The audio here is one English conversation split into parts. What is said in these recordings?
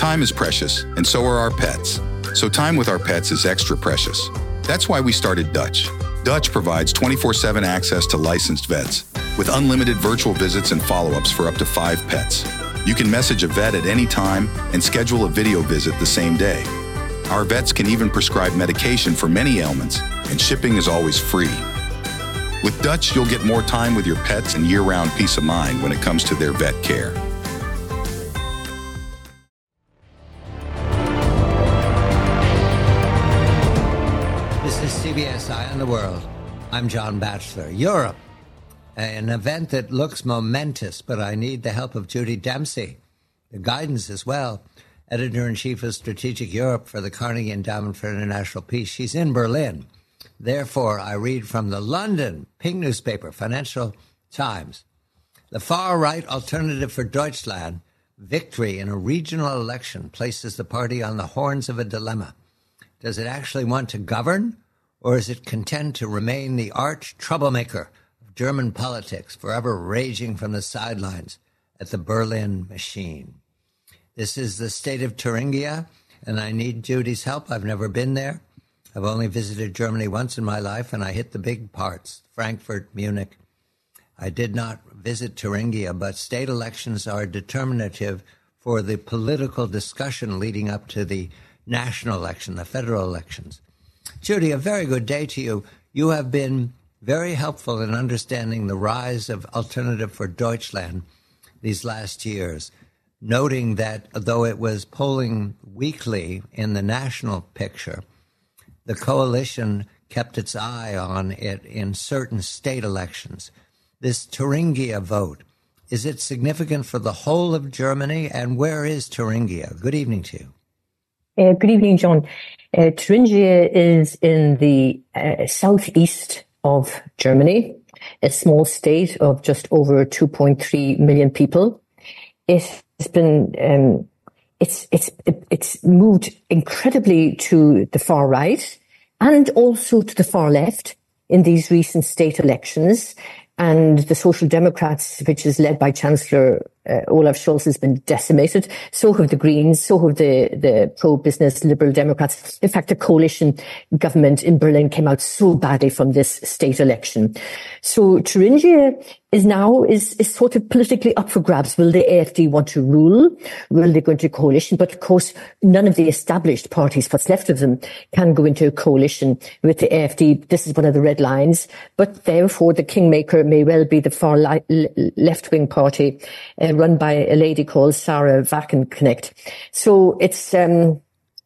Time is precious, and so are our pets. So time with our pets is extra precious. That's why we started Dutch. Dutch provides 24/7 access to licensed vets, with unlimited virtual visits and follow-ups for up to 5 pets. You can message a vet at any time and schedule a video visit the same day. Our vets can even prescribe medication for many ailments, and shipping is always free. With Dutch, you'll get more time with your pets and year-round peace of mind when it comes to their vet care. This is CBS Eye on the World. I'm John Batchelor. Europe, an event that looks momentous, but I need the help of Judy Dempsey, the guidance as well, Editor-in-Chief of Strategic Europe for the Carnegie Endowment for International Peace. She's in Berlin. Therefore, I read from the London Pink newspaper, Financial Times. The far-right Alternative for Deutschland victory in a regional election places the party on the horns of a dilemma. Does it actually want to govern, or is it content to remain the arch troublemaker of German politics, forever raging from the sidelines at the Berlin machine? This is the state of Thuringia, and I need Judy's help. I've never been there. I've only visited Germany once in my life, and I hit the big parts, Frankfurt, Munich. I did not visit Thuringia, but state elections are determinative for the political discussion leading up to the national election, the federal elections. Judy, a very good day to you. You have been very helpful in understanding the rise of Alternative for Deutschland these last years, noting that though it was polling weakly in the national picture, the coalition kept its eye on it in certain state elections. This Thuringia vote, is it significant for the whole of Germany? And where is Thuringia? Good evening to you. Good evening, John. Thuringia is in the southeast of Germany, a small state of just over 2.3 million people. It has been, it's moved incredibly to the far right and also to the far left in these recent state elections. And the Social Democrats, which is led by Chancellor Olaf Scholz, has been decimated. So have the Greens, so have the pro-business Liberal Democrats. In fact, the coalition government in Berlin came out so badly from this state election. So Thuringia is sort of politically up for grabs. Will the AfD want to rule? Will they go into a coalition? But of course, none of the established parties, what's left of them, can go into a coalition with the AfD. This is one of the red lines. But therefore, the kingmaker may well be the far left-wing party run by a lady called Sarah Wagenknecht. So it's setting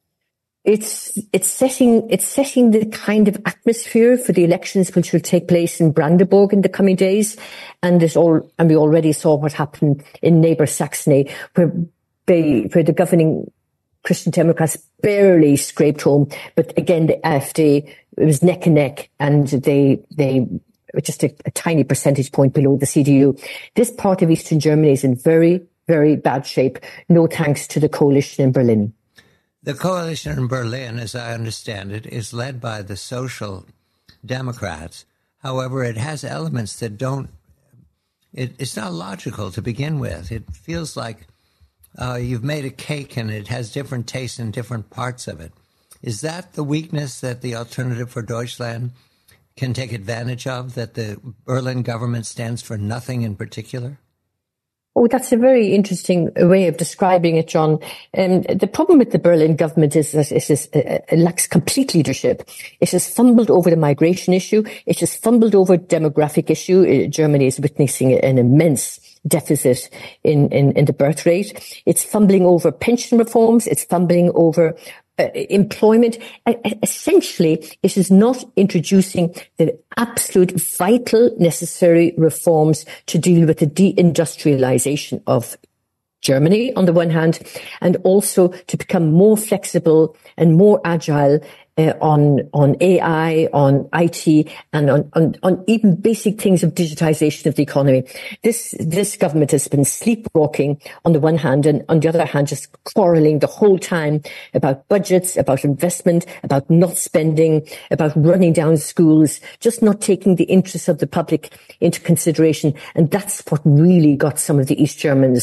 the kind of atmosphere for the elections which will take place in Brandenburg in the coming days, and we already saw what happened in neighbour Saxony, where the governing Christian Democrats barely scraped home, but again the AfD, it was neck and neck, and they just a tiny percentage point below the CDU. This part of Eastern Germany is in very, very bad shape, no thanks to the coalition in Berlin. The coalition in Berlin, as I understand it, is led by the Social Democrats. However, it has elements that it's not logical to begin with. It feels like you've made a cake and it has different tastes in different parts of it. Is that the weakness that the Alternative for Deutschland can take advantage of, that the Berlin government stands for nothing in particular? Oh, that's a very interesting way of describing it, John. The problem with the Berlin government is that it lacks complete leadership. It has fumbled over the migration issue. It has fumbled over demographic issue. Germany is witnessing an immense deficit in the birth rate. It's fumbling over pension reforms. It's fumbling over employment. Essentially, it is not introducing the absolute vital necessary reforms to deal with the deindustrialization of Germany on the one hand, and also to become more flexible and more agile on AI, on IT, and on even basic things of digitization of the economy. This government has been sleepwalking on the one hand, and on the other hand, just quarreling the whole time about budgets, about investment, about not spending, about running down schools, just not taking the interests of the public into consideration. And that's what really got some of the East Germans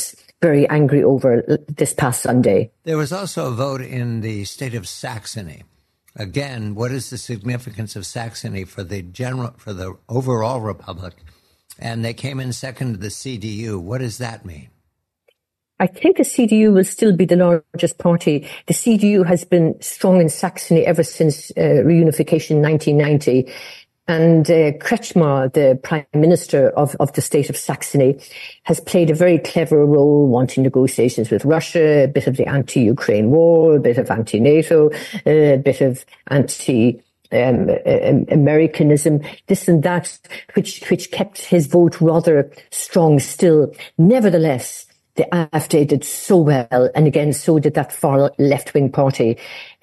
very angry over this past Sunday. There was also a vote in the state of Saxony. Again, what is the significance of Saxony for the overall republic? And they came in second to the CDU. What does that mean? I think the CDU will still be the largest party. The CDU has been strong in Saxony ever since reunification in 1990. And Kretschmer, the Prime Minister of the state of Saxony, has played a very clever role, wanting negotiations with Russia, a bit of the anti-Ukraine war, a bit of anti-NATO, a bit of Americanism, this and that, which kept his vote rather strong still. Nevertheless, the AfD did so well, and again, so did that far left-wing party.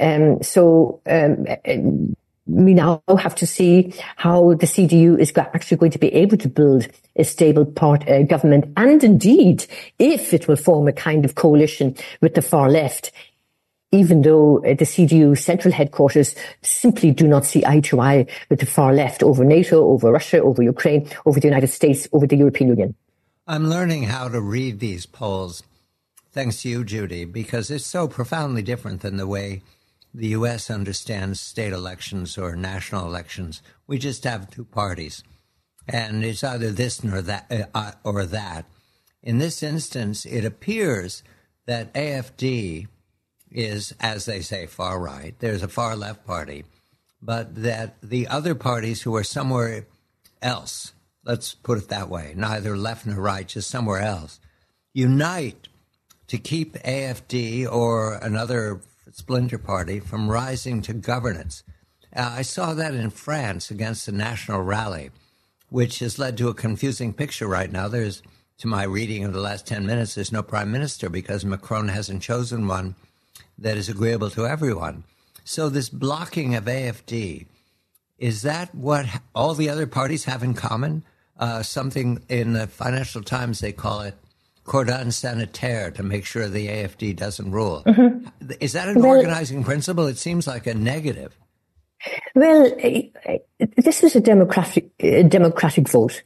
We now have to see how the CDU is actually going to be able to build a stable government, and indeed, if it will form a kind of coalition with the far left, even though the CDU central headquarters simply do not see eye to eye with the far left over NATO, over Russia, over Ukraine, over the United States, over the European Union. I'm learning how to read these polls, thanks to you, Judy, because it's so profoundly different than the way the U.S. understands state elections or national elections. We just have two parties, and it's either this or that. In this instance, it appears that AfD is, as they say, far right. There's a far left party, but that the other parties who are somewhere else, let's put it that way, neither left nor right, just somewhere else, unite to keep AfD or another splinter party from rising to governance. I saw that in France against the National Rally, which has led to a confusing picture right now. There's, to my reading of the last 10 minutes, there's no prime minister because Macron hasn't chosen one that is agreeable to everyone. So this blocking of AfD, is that what all the other parties have in common? Something in the Financial Times, they call it cordon sanitaire, to make sure the AfD doesn't rule. Mm-hmm. Is that an organizing principle? It seems like a negative. Well, this was a democratic vote.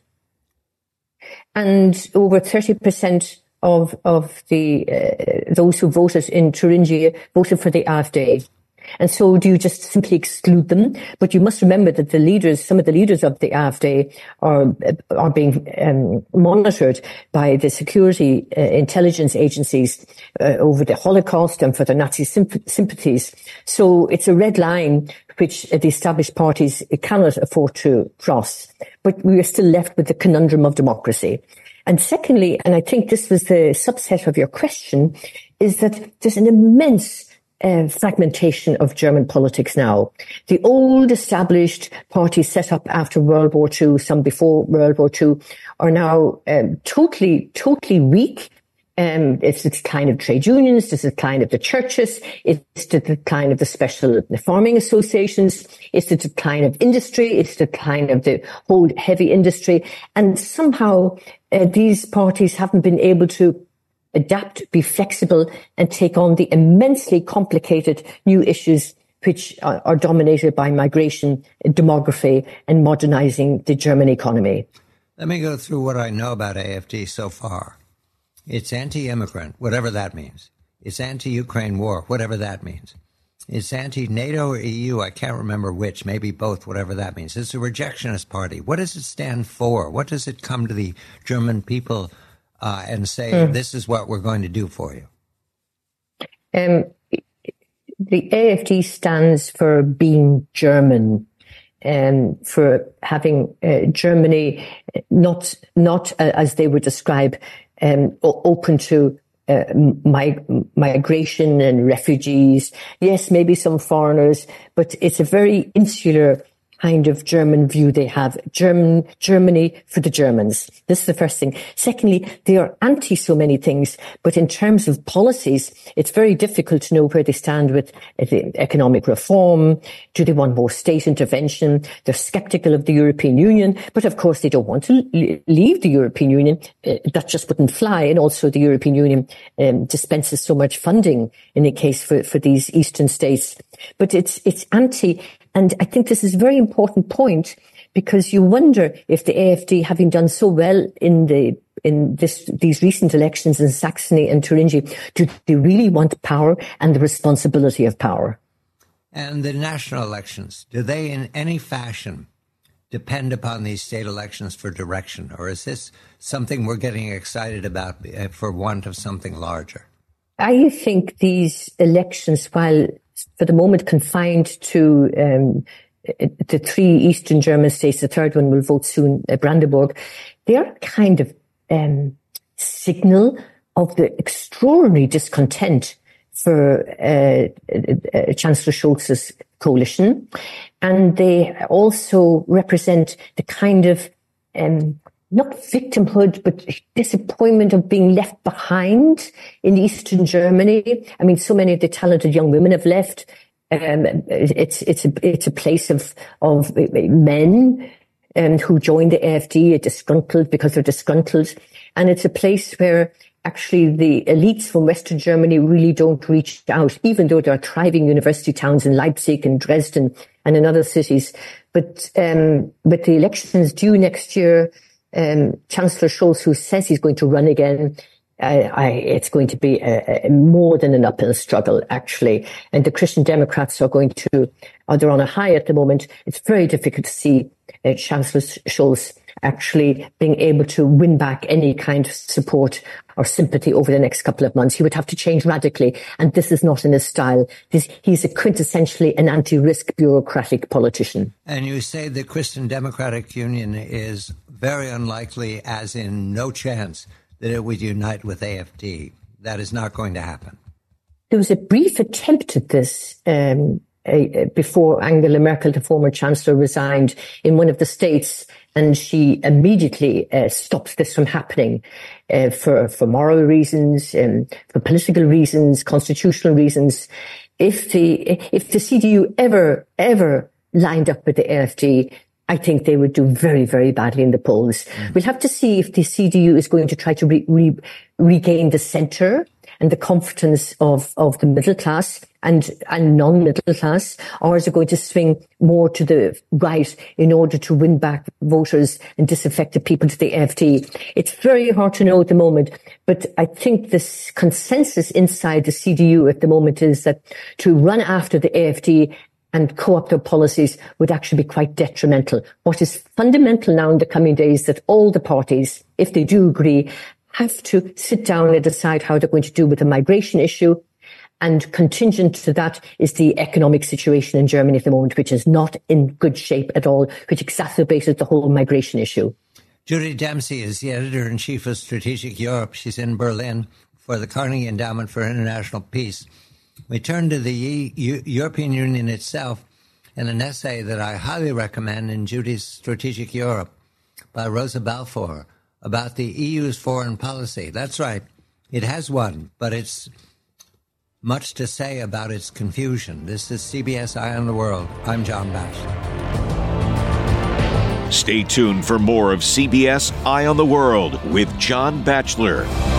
And over 30% of the those who voted in Thuringia voted for the AfD. And so do you just simply exclude them? But you must remember that some of the leaders of the AfD are being monitored by the security intelligence agencies over the Holocaust and for their Nazi sympathies. So it's a red line which the established parties cannot afford to cross. But we are still left with the conundrum of democracy. And secondly, and I think this was the subset of your question, is that there's an immense fragmentation of German politics now. The old established parties set up after World War II, some before World War II, are now totally weak. It's the decline of trade unions, it's the decline of the churches, it's the decline of the farming associations, it's the decline of industry, it's the decline of the whole heavy industry. And somehow these parties haven't been able to adapt, be flexible, and take on the immensely complicated new issues which are dominated by migration, demography, and modernizing the German economy. Let me go through what I know about AfD so far. It's anti-immigrant, whatever that means. It's anti-Ukraine war, whatever that means. It's anti-NATO or EU, I can't remember which, maybe both, whatever that means. It's a rejectionist party. What does it stand for? What does it come to the German people and say, this is what we're going to do for you? The AfD stands for being German, for having Germany not as they would describe, open to migration and refugees. Yes, maybe some foreigners, but it's a very insular kind of German view they have. Germany for the Germans. This is the first thing. Secondly, they are anti so many things, but in terms of policies, it's very difficult to know where they stand with economic reform. Do they want more state intervention? They're skeptical of the European Union, but of course they don't want to leave the European Union. That just wouldn't fly. And also the European Union dispenses so much funding in the case for these eastern states. But it's anti. And I think this is a very important point, because you wonder if the AfD, having done so well in the in these recent elections in Saxony and Thuringia, do they really want power and the responsibility of power? And the national elections, do they in any fashion depend upon these state elections for direction? Or is this something we're getting excited about for want of something larger? I think these elections, while for the moment confined to the 3 Eastern German states, the third one will vote soon, Brandenburg, they are kind of signal of the extraordinary discontent for Chancellor Scholz's coalition. And they also represent the kind of, not victimhood, but disappointment of being left behind in Eastern Germany. I mean, so many of the talented young women have left. It's a place of men who joined the AfD, disgruntled because they're disgruntled. And it's a place where actually the elites from Western Germany really don't reach out, even though there are thriving university towns in Leipzig and Dresden and in other cities. But with the elections due next year, Chancellor Scholz, who says he's going to run again, it's going to be more than an uphill struggle, actually. And the Christian Democrats they're on a high at the moment. It's very difficult to see Chancellor Scholz actually being able to win back any kind of support or sympathy over the next couple of months. He would have to change radically, and this is not in his style. He's quintessentially an anti-risk bureaucratic politician. And you say the Christian Democratic Union is very unlikely, as in no chance, that it would unite with AfD. That is not going to happen. There was a brief attempt at this before Angela Merkel, the former chancellor, resigned in one of the states, and she immediately stopped this from happening for moral reasons, for political reasons, constitutional reasons. If the CDU ever lined up with the AfD, I think they would do very, very badly in the polls. We'll have to see if the CDU is going to try to regain the centre and the confidence of the middle class and non-middle class, or is it going to swing more to the right in order to win back voters and disaffected people to the AfD? It's very hard to know at the moment, but I think this consensus inside the CDU at the moment is that to run after the AfD and co-opt their policies would actually be quite detrimental. What is fundamental now in the coming days that all the parties, if they do agree, have to sit down and decide how they're going to deal with the migration issue. And contingent to that is the economic situation in Germany at the moment, which is not in good shape at all, which exacerbated the whole migration issue. Judy Dempsey is the editor-in-chief of Strategic Europe. She's in Berlin for the Carnegie Endowment for International Peace. We turn to the European Union itself in an essay that I highly recommend in Judy's Strategic Europe by Rosa Balfour about the EU's foreign policy. That's right. It has one, but it's much to say about its confusion. This is CBS Eye on the World. I'm John Batchelor. Stay tuned for more of CBS Eye on the World with John Batchelor.